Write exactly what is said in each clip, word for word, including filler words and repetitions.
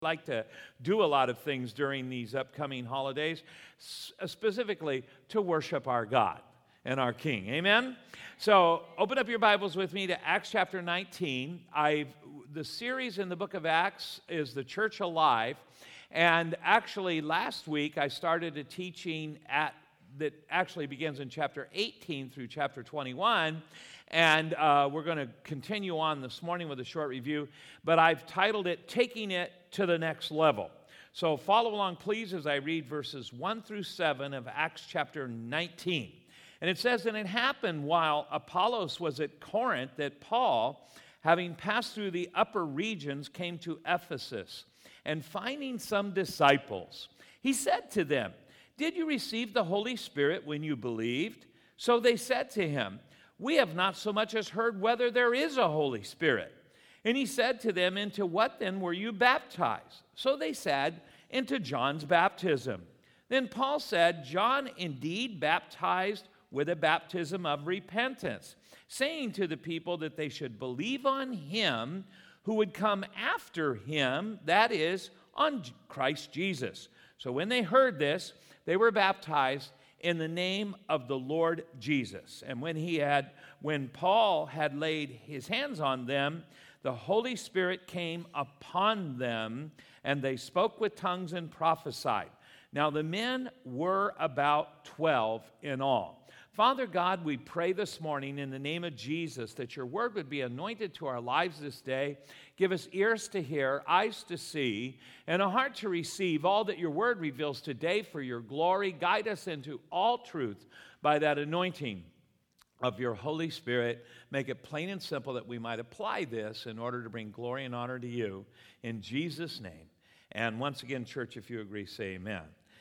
like to do a lot of things during these upcoming holidays, specifically to worship our God and our King. Amen? So open up your Bibles with me to Acts chapter nineteen. I've, the series in the book of Acts is The Church Alive. And actually last week I started a teaching at that actually begins in chapter eighteen through chapter twenty-one. And uh, we're going to continue on this morning with a short review. But I've titled it, Taking It to the Next Level. So follow along, please, as I read verses one through seven of Acts chapter nineteen. And it says, and it happened while Apollos was at Corinth that Paul, having passed through the upper regions, came to Ephesus. And finding some disciples, he said to them, did you receive the Holy Spirit when you believed? So they said to him, we have not so much as heard whether there is a Holy Spirit. And he said to them, into what then were you baptized? So they said, into John's baptism. Then Paul said, John indeed baptized with a baptism of repentance, saying to the people that they should believe on him who would come after him, that is, on Christ Jesus. So when they heard this, they were baptized in the name of the Lord Jesus. And when he had, when Paul had laid his hands on them, the Holy Spirit came upon them, and they spoke with tongues and prophesied. Now the men were about twelve in all. Father God, we pray this morning in the name of Jesus that your word would be anointed to our lives this day. Give us ears to hear, eyes to see, and a heart to receive all that your word reveals today for your glory. Guide us into all truth by that anointing of your Holy Spirit. Make it plain and simple that we might apply this in order to bring glory and honor to you. In Jesus' name. And once again, church, if you agree, say amen.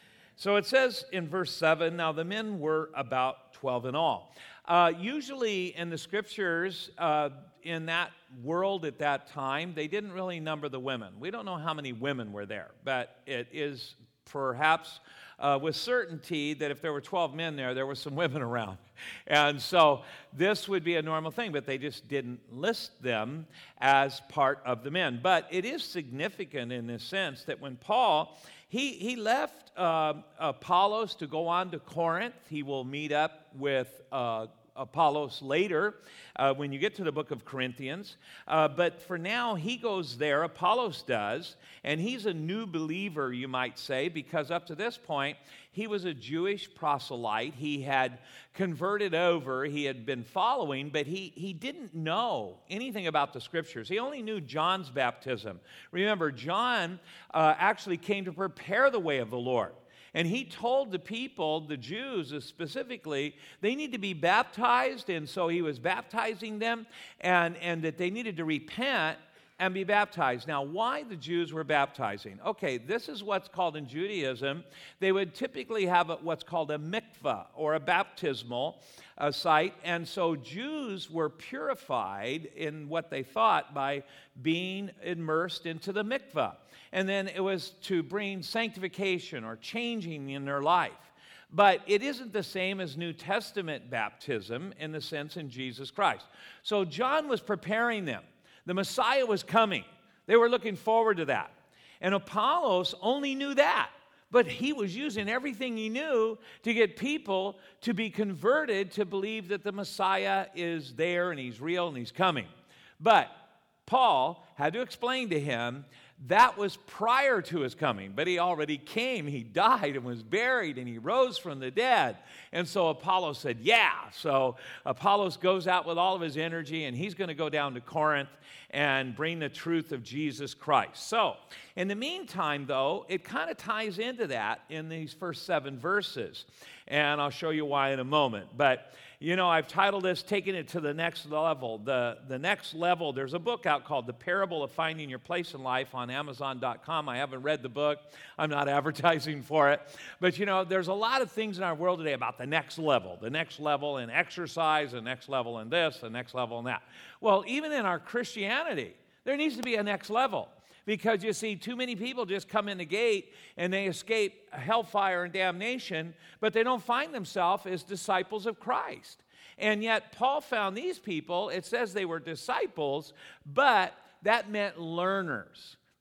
So it says in verse seven, now the men were about twelve in all. Uh, usually in the scriptures, uh, in that world at that time, they didn't really number the women. We don't know how many women were there, but it is perhaps uh, with certainty that if there were twelve men there, there were some women around. And so this would be a normal thing, but they just didn't list them as part of the men. But it is significant in this sense that when Paul, he, he left uh, Apollos to go on to Corinth. He will meet up with uh, Apollos later uh, when you get to the book of Corinthians. Uh, but for now, he goes there, Apollos does, and he's a new believer, you might say, because up to this point, he was a Jewish proselyte. He had converted over, he had been following, but he, he didn't know anything about the scriptures. He only knew John's baptism. Remember, John uh, actually came to prepare the way of the Lord. And he told the people, the Jews specifically, they need to be baptized, and so he was baptizing them, and, and that they needed to repent and be baptized. Now, why the Jews were baptizing? Okay, this is what's called in Judaism. They would typically have a, what's called a mikvah, or a baptismal uh, site, and so Jews were purified in what they thought by being immersed into the mikvah. And then it was to bring sanctification or changing in their life. But it isn't the same as New Testament baptism in the sense in Jesus Christ. So John was preparing them. The Messiah was coming. They were looking forward to that. And Apollos only knew that. But he was using everything he knew to get people to be converted to believe that the Messiah is there and he's real and he's coming. But Paul had to explain to him that was prior to his coming, but he already came. He died and was buried, and he rose from the dead. And so Apollos said, yeah. So Apollos goes out with all of his energy, and he's going to go down to Corinth and bring the truth of Jesus Christ. So in the meantime, though, it kind of ties into that in these first seven verses. And I'll show you why in a moment. But you know, I've titled this, Taking It to the Next Level. The, the next level, there's a book out called The Parable of Finding Your Place in Life on Amazon dot com. I haven't read the book. I'm not advertising for it. But, you know, there's a lot of things in our world today about the next level. The next level in exercise, the next level in this, the next level in that. Well, even in our Christianity, there needs to be a next level. Because you see, too many people just come in the gate and they escape hellfire and damnation, but they don't find themselves as disciples of Christ. And yet Paul found these people, it says they were disciples, but that meant learners.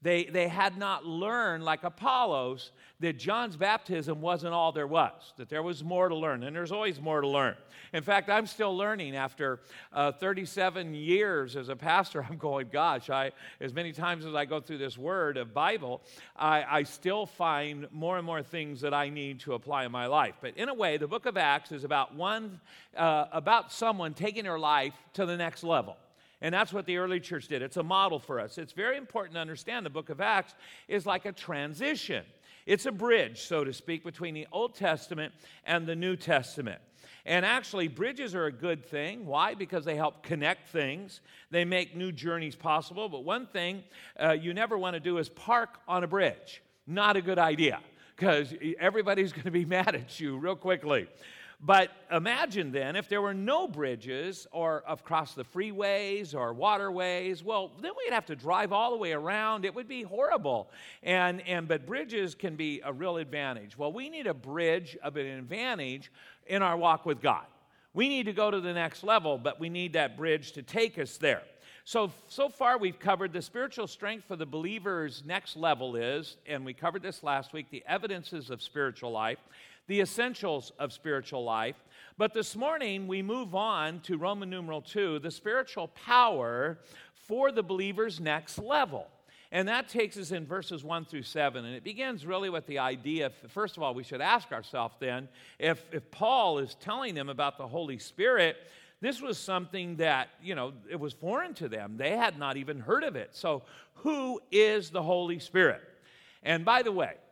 They, they had not learned, like Apollos, that John's baptism wasn't all there was, that there was more to learn, and there's always more to learn. In fact, I'm still learning after uh, thirty-seven years as a pastor. I'm going, gosh, I, as many times as I go through this word of Bible, I, I still find more and more things that I need to apply in my life. But in a way, the book of Acts is about one, uh, about someone taking their life to the next level. And that's what the early church did. It's a model for us. It's very important to understand the book of Acts is like a transition. It's a bridge, so to speak, between the Old Testament and the New Testament. And actually, bridges are a good thing. Why? Because they help connect things. They make new journeys possible. But one thing uh, you never want to do is park on a bridge. Not a good idea, because everybody's going to be mad at you real quickly. But imagine then if there were no bridges or across the freeways or waterways, well, then we'd have to drive all the way around. It would be horrible. And, and but bridges can be a real advantage. Well, we need a bridge of an advantage in our walk with God. We need to go to the next level, but we need that bridge to take us there. So, so far we've covered the spiritual strength for the believer's next level is, and we covered this last week, the evidences of spiritual life, the essentials of spiritual life. But this morning we move on to Roman numeral two, the spiritual power for the believer's next level. And that takes us in verses one through seven. And it begins really with the idea, first of all, we should ask ourselves then, if, if Paul is telling them about the Holy Spirit, this was something that, you know, it was foreign to them. They had not even heard of it. So who is the Holy Spirit? And by the way,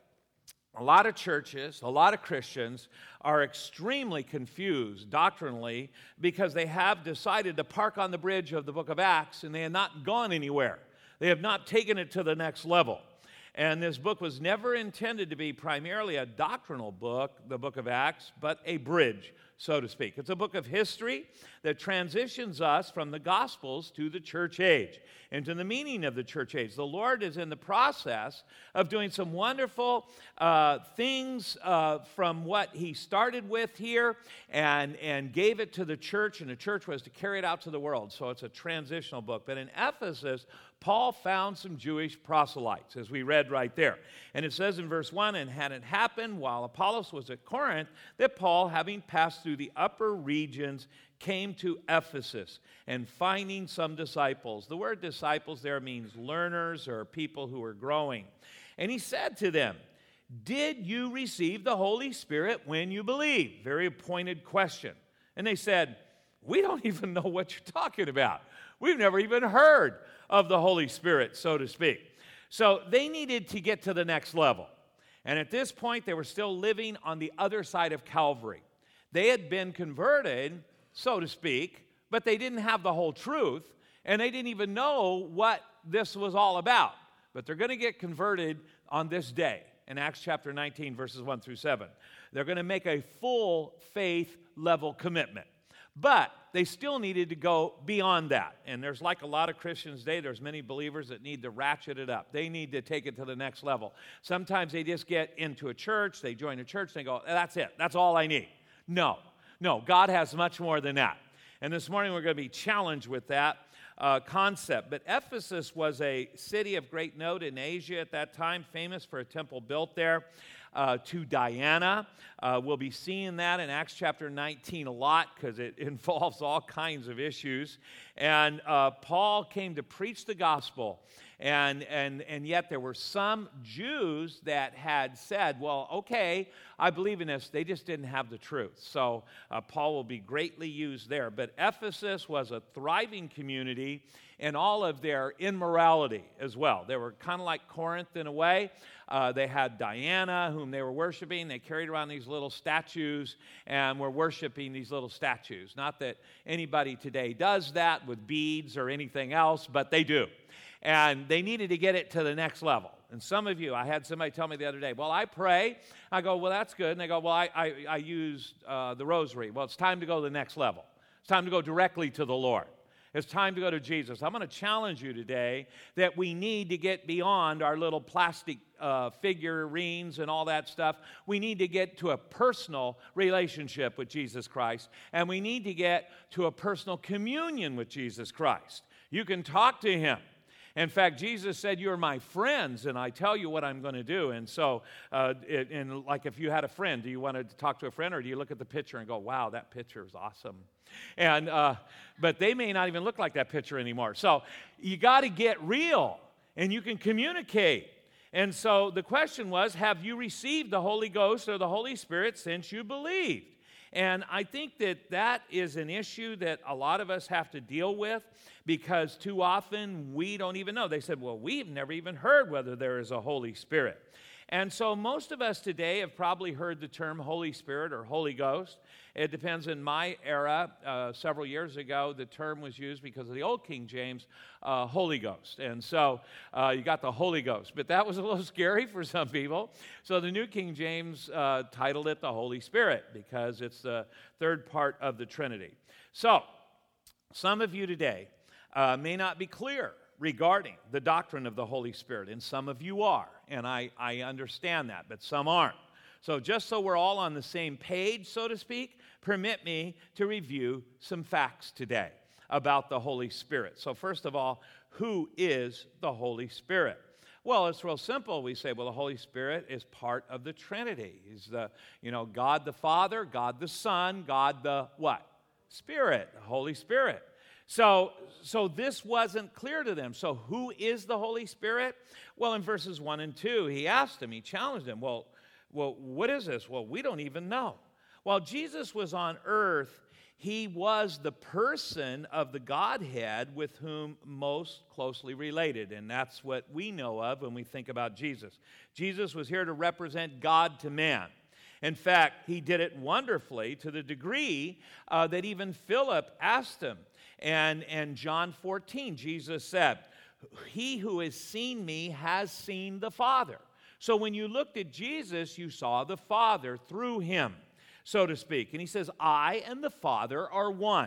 a lot of churches, a lot of Christians are extremely confused doctrinally because they have decided to park on the bridge of the book of Acts and they have not gone anywhere. They have not taken it to the next level. And this book was never intended to be primarily a doctrinal book, the book of Acts, but a bridge, so to speak. It's a book of history that transitions us from the Gospels to the church age and to the meaning of the church age. The Lord is in the process of doing some wonderful uh, things uh, from what He started with here and, and gave it to the church, and the church was to carry it out to the world. So it's a transitional book. But in Ephesus, Paul found some Jewish proselytes, as we read right there. And it says in verse one, and had it happened while Apollos was at Corinth, that Paul, having passed through the upper regions, came to Ephesus, and finding some disciples. The word disciples there means learners or people who are growing. And he said to them, did you receive the Holy Spirit when you believed? Very pointed question. And they said, we don't even know what you're talking about. We've never even heard of the Holy Spirit, so to speak. So they needed to get to the next level. And at this point, they were still living on the other side of Calvary. They had been converted, so to speak, but they didn't have the whole truth, and they didn't even know what this was all about. But they're going to get converted on this day in Acts chapter nineteen, verses one through seven. They're going to make a full faith level commitment. But they still needed to go beyond that. And there's like a lot of Christians today, there's many believers that need to ratchet it up. They need to take it to the next level. Sometimes they just get into a church, they join a church, they go, that's it, that's all I need. No, no, God has much more than that. And this morning we're going to be challenged with that uh, concept. But Ephesus was a city of great note in Asia at that time, famous for a temple built there. Uh, to Diana. Uh, we'll be seeing that in Acts chapter nineteen a lot because it involves all kinds of issues. And uh, Paul came to preach the gospel. And, and, and yet there were some Jews that had said, well, okay, I believe in this. They just didn't have the truth. So uh, Paul will be greatly used there. But Ephesus was a thriving community in all of their immorality as well. They were kind of like Corinth in a way. Uh, they had Diana, whom they were worshiping. They carried around these little statues and were worshiping these little statues. Not that anybody today does that with beads or anything else, but they do. And they needed to get it to the next level. And some of you, I had somebody tell me the other day, well, I pray. I go, well, that's good. And they go, well, I, I, I use uh, the rosary. Well, it's time to go to the next level. It's time to go directly to the Lord. It's time to go to Jesus. I'm going to challenge you today that we need to get beyond our little plastic uh, figurines and all that stuff. We need to get to a personal relationship with Jesus Christ, and we need to get to a personal communion with Jesus Christ. You can talk to Him, In fact, Jesus said, "You're my friends, and I tell you what I'm going to do." And so, uh, it, and like if you had a friend, do you want to talk to a friend, or do you look at the picture and go, "Wow, that picture is awesome"? And uh, but they may not even look like that picture anymore. So you got to get real, and you can communicate. And so the question was, have you received the Holy Ghost or the Holy Spirit since you believed? And I think that that is an issue that a lot of us have to deal with, because too often we don't even know. They said, well, we've never even heard whether there is a Holy Spirit. And so most of us today have probably heard the term Holy Spirit or Holy Ghost. It depends. In my era, uh, several years ago, the term was used because of the old King James, uh, Holy Ghost. And so uh, you got the Holy Ghost. But that was a little scary for some people. So the New King James uh, titled it the Holy Spirit, because it's the third part of the Trinity. So some of you today uh, may not be clear regarding the doctrine of the Holy Spirit, and some of you are, and I, I understand that, but some aren't. So just so we're all on the same page, so to speak, permit me to review some facts today about the Holy Spirit. So first of all, who is the Holy Spirit? Well, it's real simple. We say, well, the Holy Spirit is part of the Trinity. He's the, you know, God the Father, God the Son, God the what? Spirit, the Holy Spirit. So, so this wasn't clear to them. So who is the Holy Spirit? Well, in verses one and two, he asked him, he challenged him, well, well, what is this? Well, we don't even know. While Jesus was on earth, he was the person of the Godhead with whom most closely related, and that's what we know of when we think about Jesus. Jesus was here to represent God to man. In fact, he did it wonderfully to the degree uh, that even Philip asked him. And in John fourteen, Jesus said, "He who has seen me has seen the Father." So when you looked at Jesus, you saw the Father through him, so to speak. And he says, "I and the Father are one."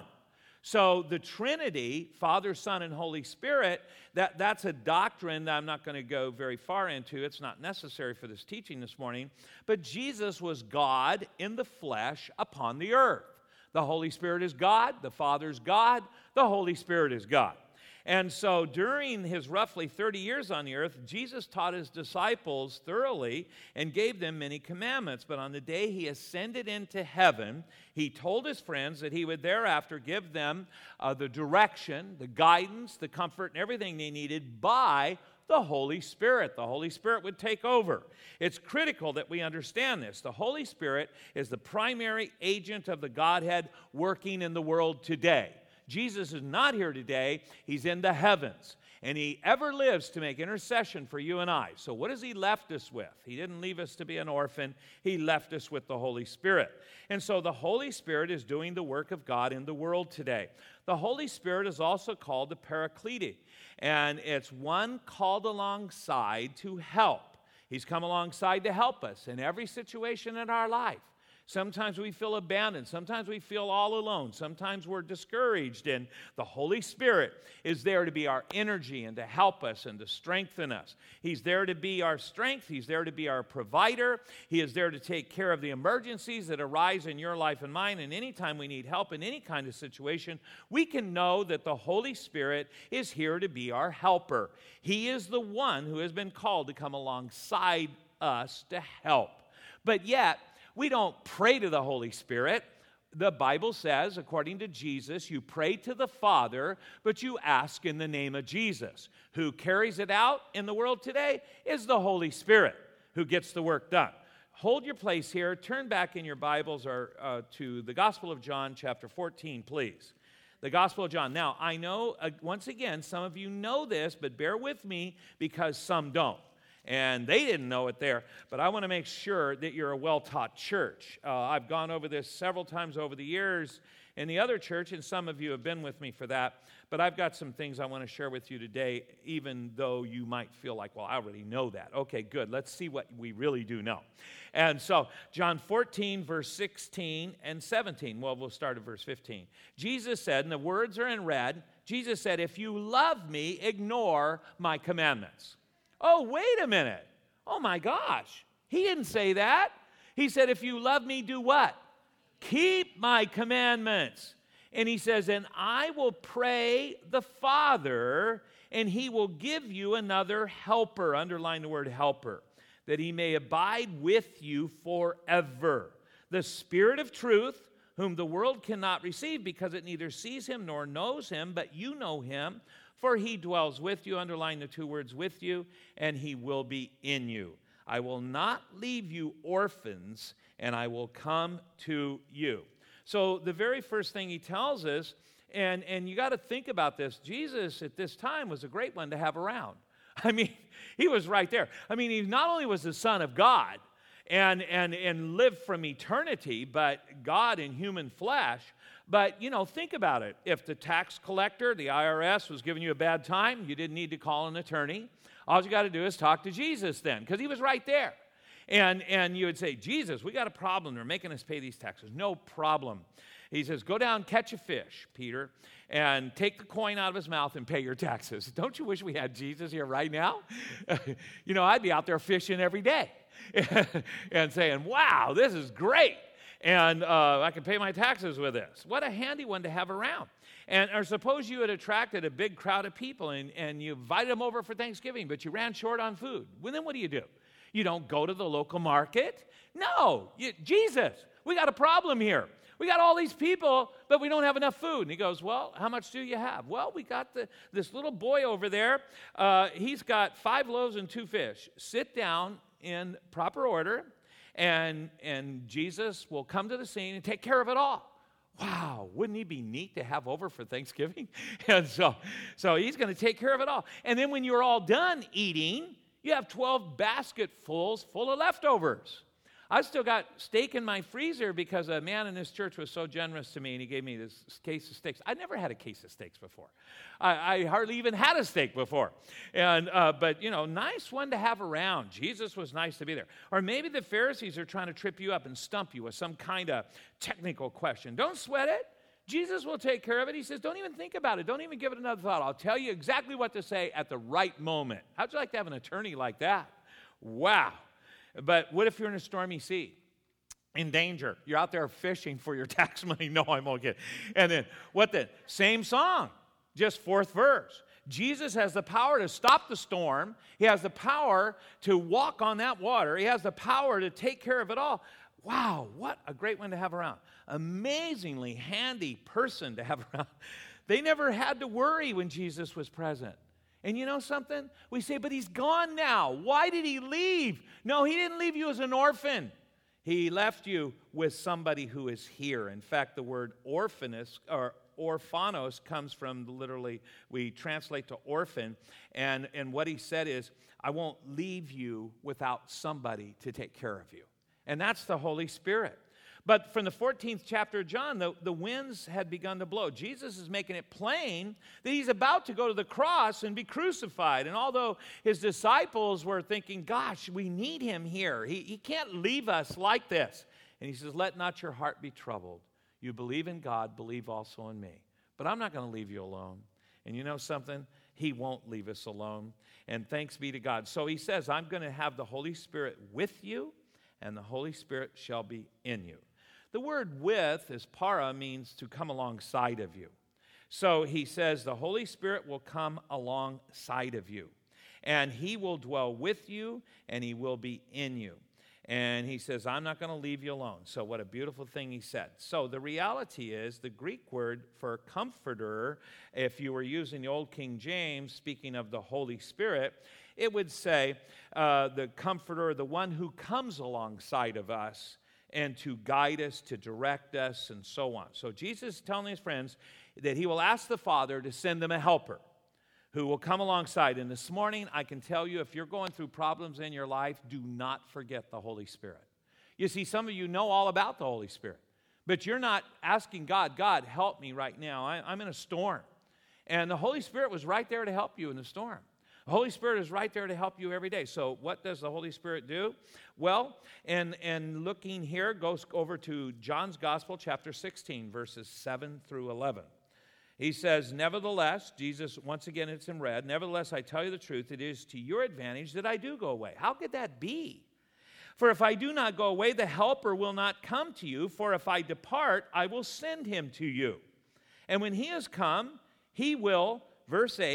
So the Trinity, Father, Son, and Holy Spirit, that, that's a doctrine that I'm not going to go very far into. It's not necessary for this teaching this morning. But Jesus was God in the flesh upon the earth. The Holy Spirit is God, the Father's God, the Holy Spirit is God. And so during his roughly thirty years on the earth, Jesus taught his disciples thoroughly and gave them many commandments. But on the day he ascended into heaven, he told his friends that he would thereafter give them uh, the direction, the guidance, the comfort, and everything they needed by the Holy Spirit. The Holy Spirit would take over. It's critical that we understand this. The Holy Spirit is the primary agent of the Godhead working in the world today. Jesus is not here today. He's in the heavens. And he ever lives to make intercession for you and I. So what has he left us with? He didn't leave us to be an orphan. He left us with the Holy Spirit. And so the Holy Spirit is doing the work of God in the world today. The Holy Spirit is also called the Paraclete. And it's one called alongside to help. He's come alongside to help us in every situation in our life. Sometimes we feel abandoned. Sometimes we feel all alone. Sometimes we're discouraged. And the Holy Spirit is there to be our energy and to help us and to strengthen us. He's there to be our strength. He's there to be our provider. He is there to take care of the emergencies that arise in your life and mine. And anytime we need help in any kind of situation, we can know that the Holy Spirit is here to be our helper. He is the one who has been called to come alongside us to help. But yet, we don't pray to the Holy Spirit. The Bible says, according to Jesus, you pray to the Father, but you ask in the name of Jesus. Who carries it out in the world today is the Holy Spirit, who gets the work done. Hold your place here. Turn back in your Bibles or uh, to the Gospel of John, chapter fourteen, please. The Gospel of John. Now, I know, uh, once again, some of you know this, but bear with me because some don't. And they didn't know it there, but I want to make sure that you're a well-taught church. Uh, I've gone over this several times over the years in the other church, and some of you have been with me for that. But I've got some things I want to share with you today, even though you might feel like, well, I already know that. Okay, good. Let's see what we really do know. And so, John fourteen, verse sixteen and seventeen. Well, we'll start at verse fifteen. Jesus said, and the words are in red, Jesus said, "If you love me, ignore my commandments." Oh, wait a minute. Oh, my gosh. He didn't say that. He said, if you love me, do what? Keep my commandments. And he says, and I will pray the Father, and he will give you another helper. Underline the word helper. That he may abide with you forever. The Spirit of truth, whom the world cannot receive because it neither sees him nor knows him, but you know him, for he dwells with you. Underline the two words with you, and he will be in you. I will not leave you orphans, and I will come to you. So the very first thing he tells us, and, and you got to think about this, Jesus at this time was a great one to have around. I mean, he was right there. I mean, he not only was the Son of God and, and, and lived from eternity, but God in human flesh. But, you know, think about it. If the tax collector, the I R S, was giving you a bad time, you didn't need to call an attorney. All you got to do is talk to Jesus then, because he was right there. And, and you would say, Jesus, we got a problem. They're making us pay these taxes. No problem. He says, go down, catch a fish, Peter, and take the coin out of his mouth and pay your taxes. Don't you wish we had Jesus here right now? You know, I'd be out there fishing every day and saying, wow, this is great. And uh, I can pay my taxes with this. What a handy one to have around. And or suppose you had attracted a big crowd of people and, and you invited them over for Thanksgiving, but you ran short on food. Well, then what do you do? You don't go to the local market. No, you, Jesus, we got a problem here. We got all these people, but we don't have enough food. And he goes, well, how much do you have? Well, we got the, this little boy over there. Uh, he's got five loaves and two fish. Sit down in proper order, and, and Jesus will come to the scene and take care of it all. Wow, wouldn't he be neat to have over for Thanksgiving? And so, so he's going to take care of it all. And then when you're all done eating, you have twelve basketfuls full of leftovers. I've still got steak in my freezer because a man in this church was so generous to me, and he gave me this case of steaks. I'd never had a case of steaks before. I, I hardly even had a steak before. And uh, but, you know, nice one to have around. Jesus was nice to be there. Or maybe the Pharisees are trying to trip you up and stump you with some kind of technical question. Don't sweat it. Jesus will take care of it. He says, don't even think about it. Don't even give it another thought. I'll tell you exactly what to say at the right moment. How'd you like to have an attorney like that? Wow. But what if you're in a stormy sea, in danger? You're out there fishing for your tax money. No, I'm okay. And then, what then? Same song, just fourth verse. Jesus has the power to stop the storm. He has the power to walk on that water. He has the power to take care of it all. Wow, what a great one to have around. Amazingly handy person to have around. They never had to worry when Jesus was present. And you know something? We say, but he's gone now. Why did he leave? No, he didn't leave you as an orphan. He left you with somebody who is here. In fact, the word orphanus or orphanos comes from literally, we translate to orphan. And, and what he said is, I won't leave you without somebody to take care of you. And that's the Holy Spirit. But from the fourteenth chapter of John, the, the winds had begun to blow. Jesus is making it plain that he's about to go to the cross and be crucified. And although his disciples were thinking, gosh, we need him here. He, he can't leave us like this. And he says, let not your heart be troubled. You believe in God, believe also in me. But I'm not going to leave you alone. And you know something? He won't leave us alone. And thanks be to God. So he says, I'm going to have the Holy Spirit with you, and the Holy Spirit shall be in you. The word with, is para, means to come alongside of you. So he says the Holy Spirit will come alongside of you. And he will dwell with you, and he will be in you. And he says, I'm not going to leave you alone. So what a beautiful thing he said. So the reality is, the Greek word for comforter, if you were using the Old King James, speaking of the Holy Spirit, it would say uh, the comforter, the one who comes alongside of us, and to guide us, to direct us, and so on. So Jesus is telling his friends that he will ask the Father to send them a helper who will come alongside. And this morning, I can tell you, if you're going through problems in your life, do not forget the Holy Spirit. You see, some of you know all about the Holy Spirit, but you're not asking God, God, help me right now. I, I'm in a storm. And the Holy Spirit was right there to help you in the storm. The Holy Spirit is right there to help you every day. So what does the Holy Spirit do? Well, and, and looking here, goes over to John's Gospel, chapter sixteen, verses seven through eleven. He says, nevertheless, Jesus, once again it's in red, nevertheless, I tell you the truth, it is to your advantage that I do go away. How could that be? For if I do not go away, the Helper will not come to you. For if I depart, I will send him to you. And when he has come, he will, verse eight,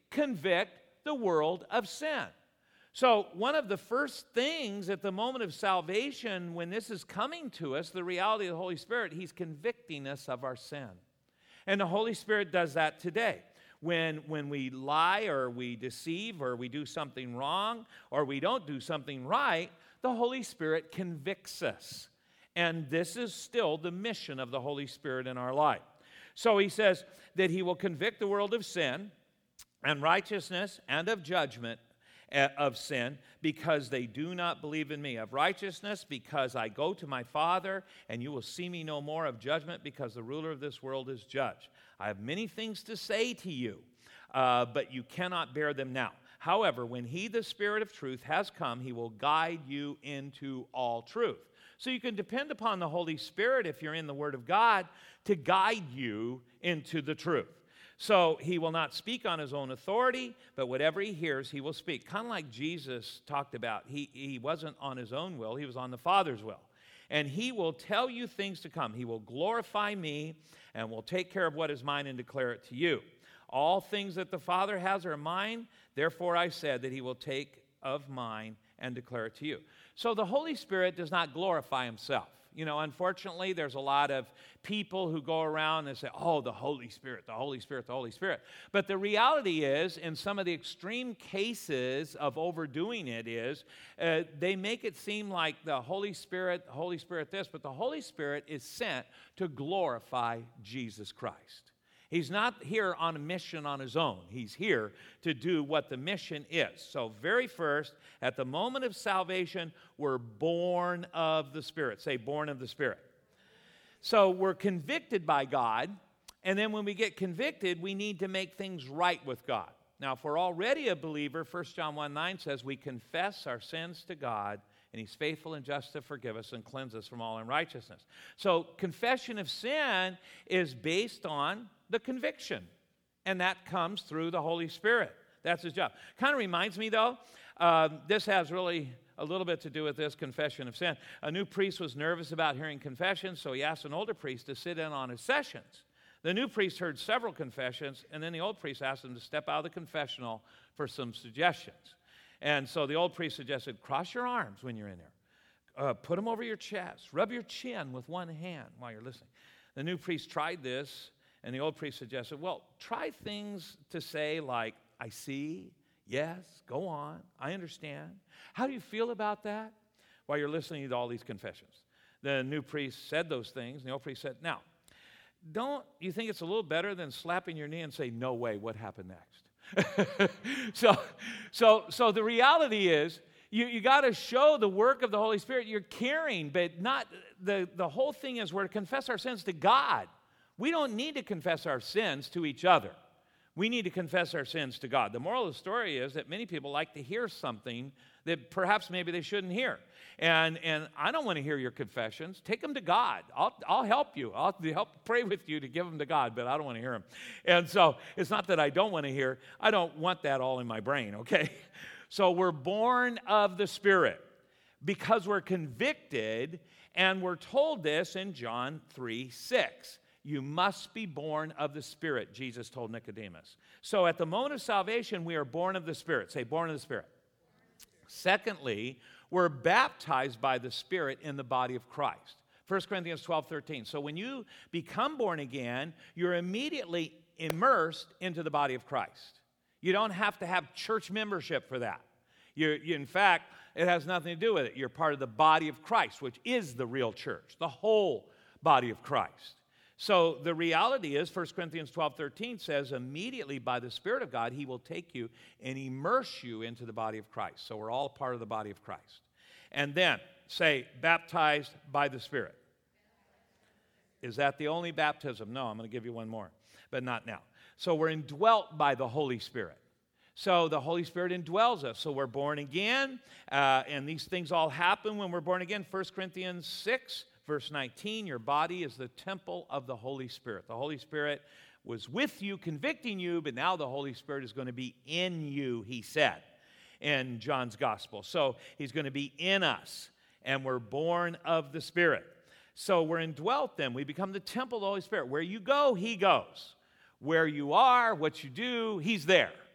convict the world of sin. So one of the first things at the moment of salvation, when this is coming to us, the reality of the Holy Spirit, he's convicting us of our sin. And the Holy Spirit does that today. When, when we lie or we deceive or we do something wrong or we don't do something right, the Holy Spirit convicts us. And this is still the mission of the Holy Spirit in our life. So he says that he will convict the world of sin and righteousness and of judgment of sin because they do not believe in me. Of righteousness because I go to my Father and you will see me no more. Of judgment because the ruler of this world is judged. I have many things to say to you, uh, but you cannot bear them now. However, when he, the Spirit of truth, has come, he will guide you into all truth. So you can depend upon the Holy Spirit, if you're in the Word of God, to guide you into the truth. So he will not speak on his own authority, but whatever he hears, he will speak. Kind of like Jesus talked about. He, he wasn't on his own will, he was on the Father's will. And he will tell you things to come. He will glorify me and will take care of what is mine and declare it to you. All things that the Father has are mine, therefore I said that he will take of mine and declare it to you. So the Holy Spirit does not glorify himself. You know, unfortunately, there's a lot of people who go around and say, oh, the Holy Spirit, the Holy Spirit, the Holy Spirit. But the reality is, in some of the extreme cases of overdoing it is, uh, they make it seem like the Holy Spirit, the Holy Spirit this, but the Holy Spirit is sent to glorify Jesus Christ. He's not here on a mission on his own. He's here to do what the mission is. So very first, at the moment of salvation, we're born of the Spirit. Say, born of the Spirit. So we're convicted by God, and then when we get convicted, we need to make things right with God. Now, if we're already a believer, First John one nine says, we confess our sins to God, and he's faithful and just to forgive us and cleanse us from all unrighteousness. So confession of sin is based on the conviction, and that comes through the Holy Spirit. That's his job. Kind of reminds me, though, uh, this has really a little bit to do with this confession of sin. A new priest was nervous about hearing confessions, so he asked an older priest to sit in on his sessions. The new priest heard several confessions, and then the old priest asked him to step out of the confessional for some suggestions. And so the old priest suggested, cross your arms when you're in there. Uh, put them over your chest. Rub your chin with one hand while you're listening. The new priest tried this, and the old priest suggested, well, try things to say like, I see, yes, go on, I understand. How do you feel about that? While you're listening to all these confessions. The new priest said those things, and the old priest said, now, don't you think it's a little better than slapping your knee and say, no way, what happened next? so, so, so the reality is, you, you got to show the work of the Holy Spirit. You're caring, but not, the, the whole thing is we're to confess our sins to God. We don't need to confess our sins to each other. We need to confess our sins to God. The moral of the story is that many people like to hear something that perhaps maybe they shouldn't hear. And, and I don't want to hear your confessions. Take them to God. I'll, I'll help you. I'll help pray with you to give them to God, but I don't want to hear them. And so it's not that I don't want to hear. I don't want that all in my brain, okay? So we're born of the Spirit because we're convicted, and we're told this in John three six. You must be born of the Spirit, Jesus told Nicodemus. So at the moment of salvation, we are born of the Spirit. Say, born of the Spirit. Secondly, we're baptized by the Spirit in the body of Christ. First Corinthians twelve thirteen. So when you become born again, you're immediately immersed into the body of Christ. You don't have to have church membership for that. You, you, in fact, it has nothing to do with it. You're part of the body of Christ, which is the real church, the whole body of Christ. So the reality is, First Corinthians twelve thirteen says, immediately by the Spirit of God, he will take you and immerse you into the body of Christ. So we're all part of the body of Christ. And then, say, baptized by the Spirit. Is that the only baptism? No, I'm going to give you one more, but not now. So we're indwelt by the Holy Spirit. So the Holy Spirit indwells us. So we're born again, uh, and these things all happen when we're born again. First Corinthians six, verse nineteen, your body is the temple of the Holy Spirit. The Holy Spirit was with you, convicting you, but now the Holy Spirit is going to be in you, he said in John's Gospel. So he's going to be in us, and we're born of the Spirit. So we're indwelt then. We become the temple of the Holy Spirit. Where you go, he goes. Where you are, what you do, he's there.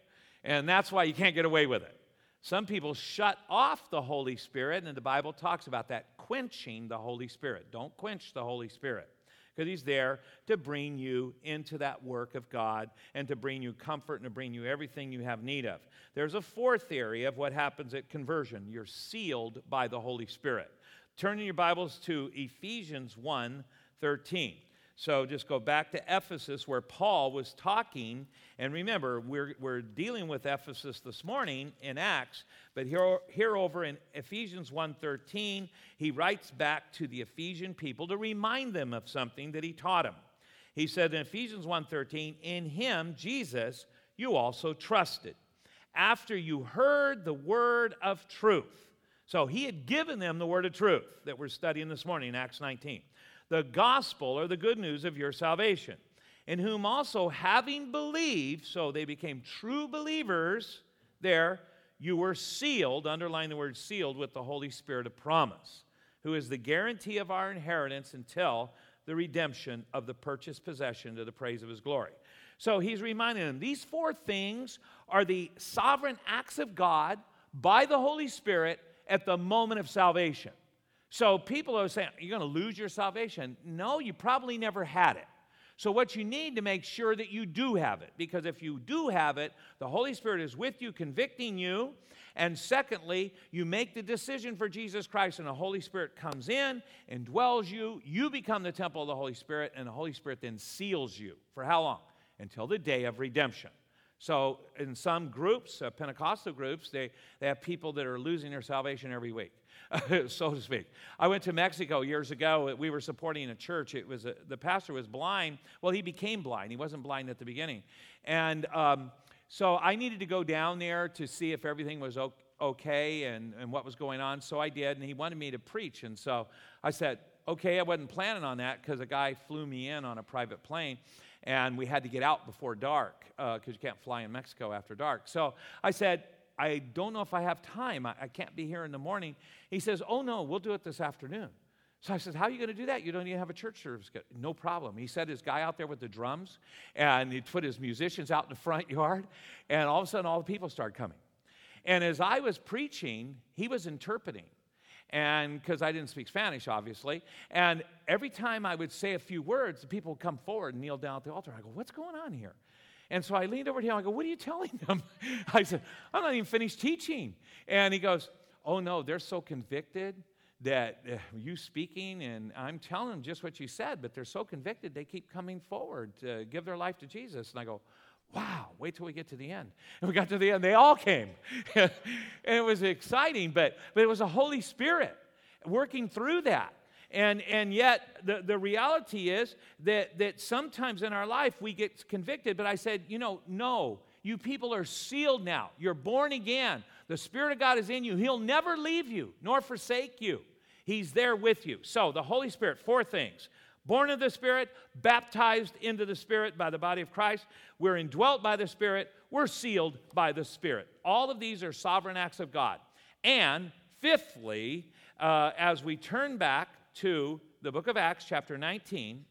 And that's why you can't get away with it. Some people shut off the Holy Spirit, and the Bible talks about that, quenching the Holy Spirit. Don't quench the Holy Spirit, because he's there to bring you into that work of God and to bring you comfort and to bring you everything you have need of. There's a fourth area of what happens at conversion. You're sealed by the Holy Spirit. Turn in your Bibles to Ephesians one thirteen. So just go back to Ephesus where Paul was talking. And remember, we're, we're dealing with Ephesus this morning in Acts. But here, here over in Ephesians one thirteen, he writes back to the Ephesian people to remind them of something that he taught them. He said in Ephesians one thirteen, in him, Jesus, you also trusted, after you heard the word of truth. So he had given them the word of truth that we're studying this morning in Acts nineteen. The gospel, or the good news of your salvation, in whom also having believed, so they became true believers there, you were sealed, underline the word sealed, with the Holy Spirit of promise, who is the guarantee of our inheritance until the redemption of the purchased possession to the praise of his glory. So he's reminding them, these four things are the sovereign acts of God by the Holy Spirit at the moment of salvation. So people are saying, you're going to lose your salvation. No, you probably never had it. So what you need to make sure that you do have it, because if you do have it, the Holy Spirit is with you, convicting you. And secondly, you make the decision for Jesus Christ, and the Holy Spirit comes in and dwells you. You become the temple of the Holy Spirit, and the Holy Spirit then seals you. For how long? Until the day of redemption. So in some groups, uh, Pentecostal groups, they, they have people that are losing their salvation every week. So to speak. I went to Mexico years ago. We were supporting a church. It was a, the pastor was blind. Well, he became blind. He wasn't blind at the beginning. And um, so I needed to go down there to see if everything was okay and, and what was going on. So I did, and he wanted me to preach. And so I said, okay, I wasn't planning on that because a guy flew me in on a private plane. And we had to get out before dark because uh, you can't fly in Mexico after dark. So I said, I don't know if I have time. I, I can't be here in the morning. He says, oh, no, we'll do it this afternoon. So I said, how are you going to do that? You don't even have a church service. No problem. He set his guy out there with the drums, and he put his musicians out in the front yard, and all of a sudden all the people started coming. And as I was preaching, he was interpreting. And because I didn't speak Spanish, obviously. And every time I would say a few words, the people would come forward and kneel down at the altar. I go, what's going on here? And so I leaned over to him. I go, what are you telling them? I said, I'm not even finished teaching. And he goes, oh, no, they're so convicted that uh, you speaking, and I'm telling them just what you said, but they're so convicted they keep coming forward to give their life to Jesus. And I go, wow, wait till we get to the end. And we got to the end. They all came. And it was exciting, but, but it was the Holy Spirit working through that. And, and yet, the, the reality is that, that sometimes in our life we get convicted. But I said, you know, no, you people are sealed now. You're born again. The Spirit of God is in you. He'll never leave you nor forsake you. He's there with you. So the Holy Spirit, four things. Born of the Spirit, baptized into the Spirit by the body of Christ. We're indwelt by the Spirit. We're sealed by the Spirit. All of these are sovereign acts of God. And fifthly, uh, as we turn back to the book of Acts, chapter nineteen,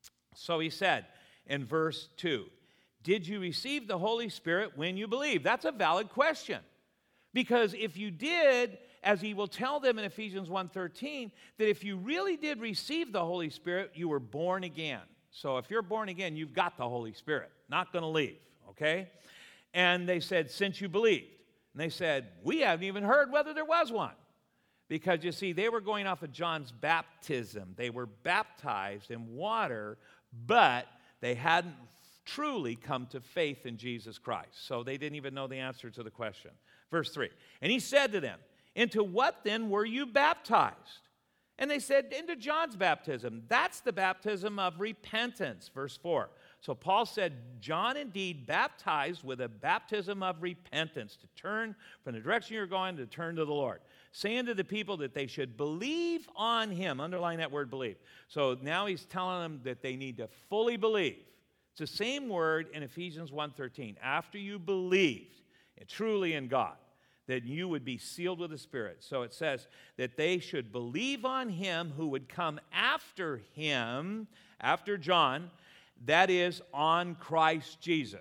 so he said in verse two, did you receive the Holy Spirit when you believed? That's a valid question. Because if you did, as he will tell them in Ephesians one thirteen, that if you really did receive the Holy Spirit, you were born again. So if you're born again, you've got the Holy Spirit. Not going to leave, okay? And they said, since you believed. And they said, we haven't even heard whether there was one. Because, you see, they were going off of John's baptism. They were baptized in water, but they hadn't truly come to faith in Jesus Christ. So they didn't even know the answer to the question. Verse three, and he said to them, into what then were you baptized? And they said, into John's baptism. That's the baptism of repentance. Verse four. So Paul said, John indeed baptized with a baptism of repentance, to turn from the direction you're going, to turn to the Lord, saying to the people that they should believe on him. Underline that word, believe. So now he's telling them that they need to fully believe. It's the same word in Ephesians one thirteen. After you believed truly in God, that you would be sealed with the Spirit. So it says that they should believe on him who would come after him, after John, that is, on Christ Jesus.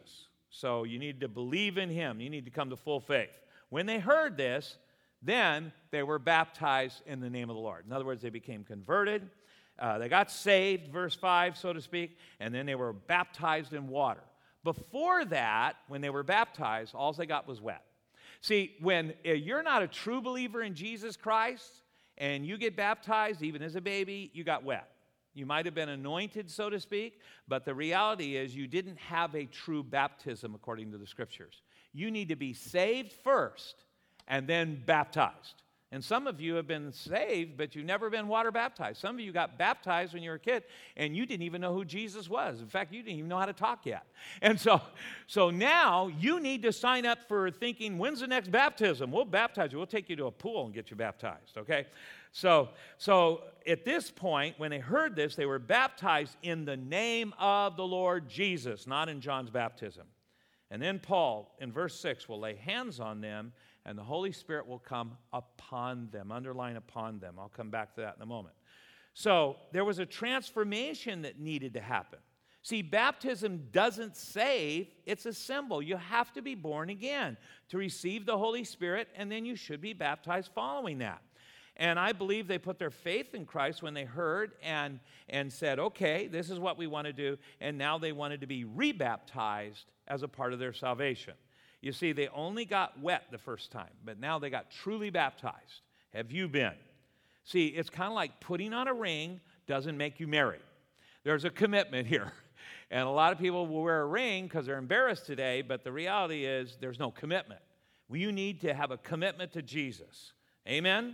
So you need to believe in him. You need to come to full faith. When they heard this, then they were baptized in the name of the Lord. In other words, they became converted. Uh, they got saved, verse five, so to speak, and then they were baptized in water. Before that, when they were baptized, all they got was wet. See, when you're not a true believer in Jesus Christ and you get baptized, even as a baby, you got wet. You might have been anointed, so to speak, but the reality is you didn't have a true baptism according to the Scriptures. You need to be saved first and then baptized. And some of you have been saved, but you've never been water baptized. Some of you got baptized when you were a kid, and you didn't even know who Jesus was. In fact, you didn't even know how to talk yet. And so, so now you need to sign up for thinking, when's the next baptism? We'll baptize you. We'll take you to a pool and get you baptized, okay? So, so at this point, when they heard this, they were baptized in the name of the Lord Jesus, not in John's baptism. And then Paul, in verse six, will lay hands on them, and the Holy Spirit will come upon them. Underline upon them. I'll come back to that in a moment. So there was a transformation that needed to happen. See, baptism doesn't save, it's a symbol. You have to be born again to receive the Holy Spirit, and then you should be baptized following that. And I believe they put their faith in Christ when they heard and, and said, okay, this is what we want to do, and now they wanted to be rebaptized as a part of their salvation. You see, they only got wet the first time, but now they got truly baptized. Have you been? See, it's kind of like putting on a ring doesn't make you married. There's a commitment here. And a lot of people will wear a ring because they're embarrassed today, but the reality is there's no commitment. Well, you need to have a commitment to Jesus. Amen?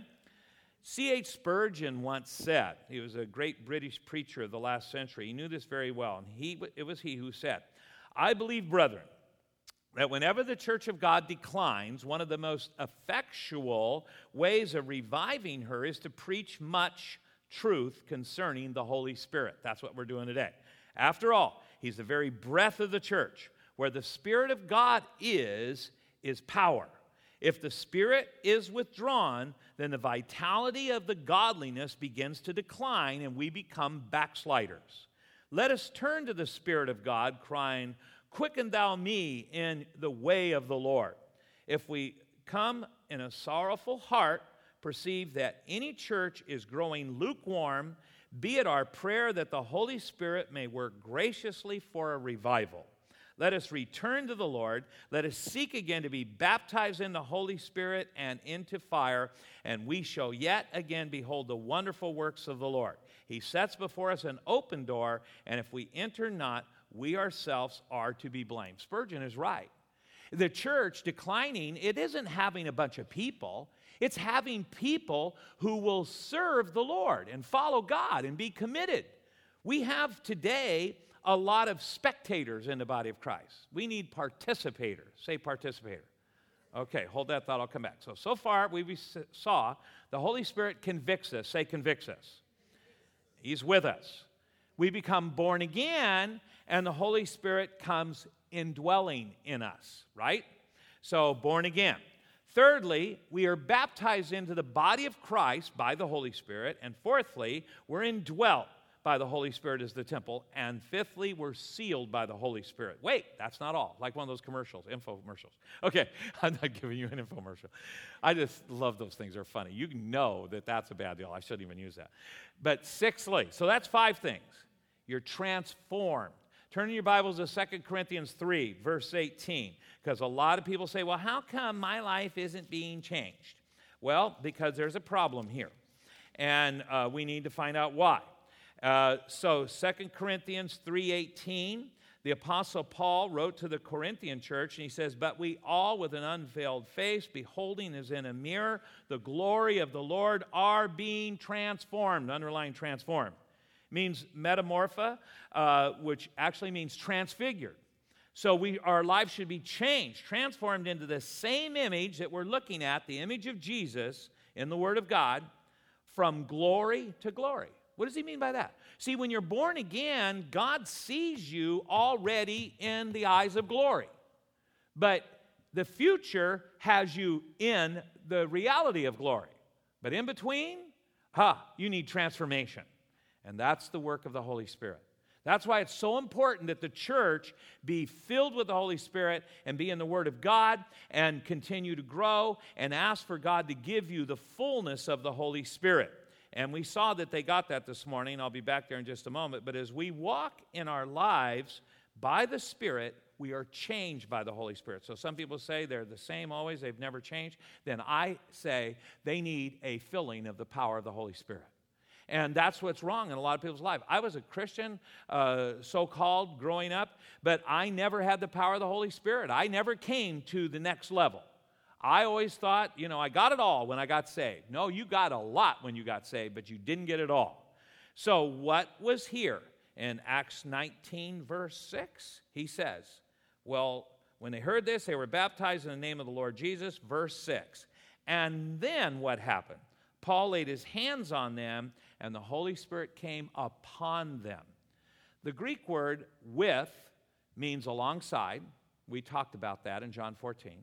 C H Spurgeon once said, he was a great British preacher of the last century. He knew this very well, and he, it was he who said, I believe, brethren, that whenever the church of God declines, one of the most effectual ways of reviving her is to preach much truth concerning the Holy Spirit. That's what we're doing today. After all, he's the very breath of the church. Where the Spirit of God is, is power. If the Spirit is withdrawn, then the vitality of the godliness begins to decline and we become backsliders. Let us turn to the Spirit of God, crying, quicken thou me in the way of the Lord. If we come in a sorrowful heart, perceive that any church is growing lukewarm, be it our prayer that the Holy Spirit may work graciously for a revival. Let us return to the Lord. Let us seek again to be baptized in the Holy Spirit and into fire, and we shall yet again behold the wonderful works of the Lord. He sets before us an open door, and if we enter not, we ourselves are to be blamed. Spurgeon is right. The church declining, it isn't having a bunch of people. It's having people who will serve the Lord and follow God and be committed. We have today a lot of spectators in the body of Christ. We need participators. Say participator. Okay, hold that thought. I'll come back. So, so far we saw the Holy Spirit convicts us. Say convicts us. He's with us. We become born again, and the Holy Spirit comes indwelling in us, right? So, born again. Thirdly, we are baptized into the body of Christ by the Holy Spirit. And fourthly, we're indwelt by the Holy Spirit as the temple. And fifthly, we're sealed by the Holy Spirit. Wait, that's not all. Like one of those commercials, infomercials. Okay, I'm not giving you an infomercial. I just love those things. They're funny. You know that that's a bad deal. I shouldn't even use that. But sixthly, so that's five things. You're transformed. Turn in your Bibles to Second Corinthians three, verse eighteen, because a lot of people say, well, how come my life isn't being changed? Well, because there's a problem here, and uh, we need to find out why. Uh, so Second Corinthians three eighteen, the Apostle Paul wrote to the Corinthian church, and he says, but we all with an unveiled face, beholding as in a mirror the glory of the Lord, are being transformed. Underline transformed. Means metamorpha, uh, which actually means transfigured. So we, our lives should be changed, transformed into the same image that we're looking at, the image of Jesus in the Word of God, from glory to glory. What does he mean by that? See, when you're born again, God sees you already in the eyes of glory. But the future has you in the reality of glory. But in between, ha, you need transformation. And that's the work of the Holy Spirit. That's why it's so important that the church be filled with the Holy Spirit and be in the Word of God and continue to grow and ask for God to give you the fullness of the Holy Spirit. And we saw that they got that this morning. I'll be back there in just a moment. But as we walk in our lives by the Spirit, we are changed by the Holy Spirit. So some people say they're the same always, they've never changed. Then I say they need a filling of the power of the Holy Spirit. And that's what's wrong in a lot of people's life. I was a Christian, uh, so-called, growing up, but I never had the power of the Holy Spirit. I never came to the next level. I always thought, you know, I got it all when I got saved. No, you got a lot when you got saved, but you didn't get it all. So what was here? In Acts nineteen, verse six, he says, well, when they heard this, they were baptized in the name of the Lord Jesus, verse six. And then what happened? Paul laid his hands on them, and the Holy Spirit came upon them. The Greek word with means alongside. We talked about that in John fourteen.